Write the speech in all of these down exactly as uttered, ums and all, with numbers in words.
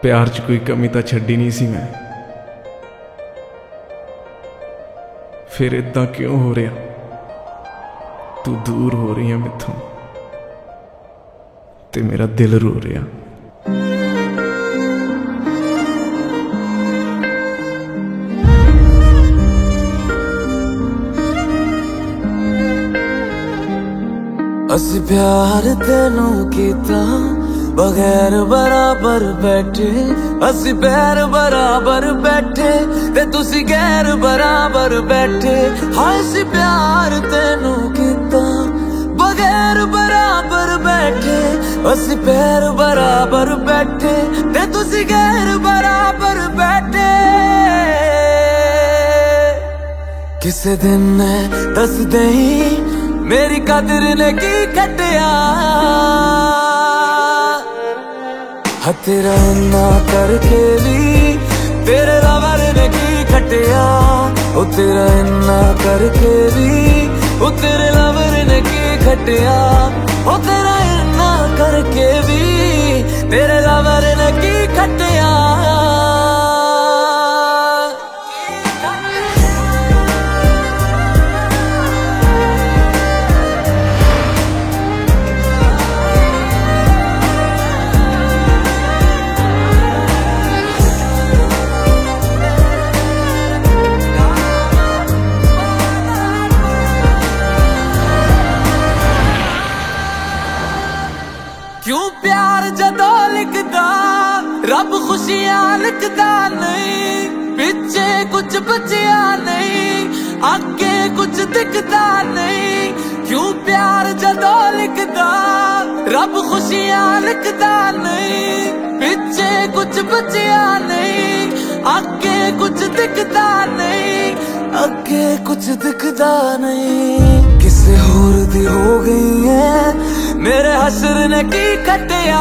प्यार च कोई कमी तो छड्डी नहीं सी मैं, फिर इदां क्यों हो रहा? तू दूर हो रही है मैथों ते मेरा दिल रो रहा। असी प्यार तेनू कीता बगैर बराबर बैठे, असी पैर बराबर बैठे ते तुसी गैर बराबर बैठे। हाय असी प्यार तेनू कीता बगैर बराबर बैठे, असी पैर बराबर बैठे ते तुसी गैर बराबर बैठे। किसे दिन दस दई मेरी कदर ने की खटिया, हा तेरा इन्ना करके भी तेरे लवर ने की खटिया। ओ तेरा इन्ना करके भी ओ तेरे लवर ने की खटिया। ओ तेरा इन्ना करके भी तेरे लवर ने की खटिया। क्यों प्यार जदों लिखदा रब खुशियां लिखदा नहीं, पिछे कुछ बचिया नहीं, आगे कुछ दिखदा नहीं। क्यों प्यार जदों लिखदा रब खुशियां लिखदा नहीं, पिछे कुछ बचिया नहीं, आगे कुछ दिखदा नहीं, आगे कुछ दिखदा नहीं। किसे होर दी हो गई है मेरे हसर ने की खटिया।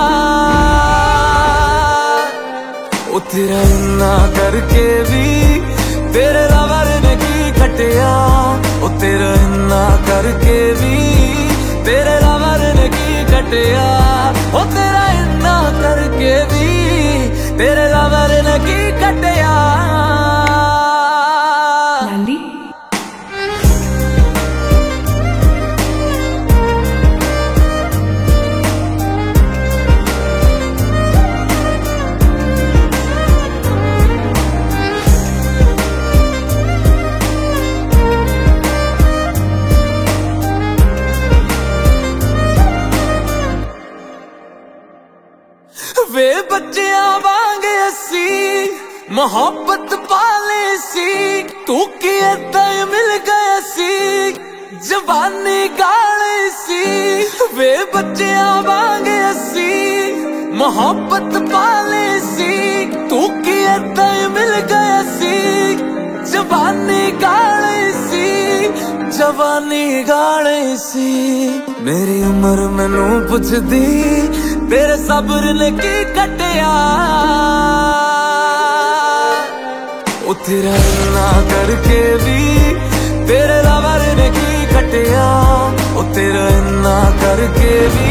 ओ तेरा इन्ना करके भी तेरे लवर ने की खटिया। ओ तेरा इन्ना करके भी तेरे लवर ने की खटिया। ओ तेरा इन्ना करके भी तेरे लवर ने की खटिया। वे बच्चिया वांगे असी मोहब्बत पाले सी, तू की इदां मिल गए सी जवानी गाले सी। वे बच्चिया वांगे असी मोहब्बत पाले सी, तू की इदां मिल गए सी जवानी गाले सी, जवानी गाले सी। मेरी उम्र मैनू पुछदी तेरे सब्र ने की खटिया। ओ तेरा इन्ना करके भी तेरे लवर ने की खटिया। ओ तेरा इन्ना करके भी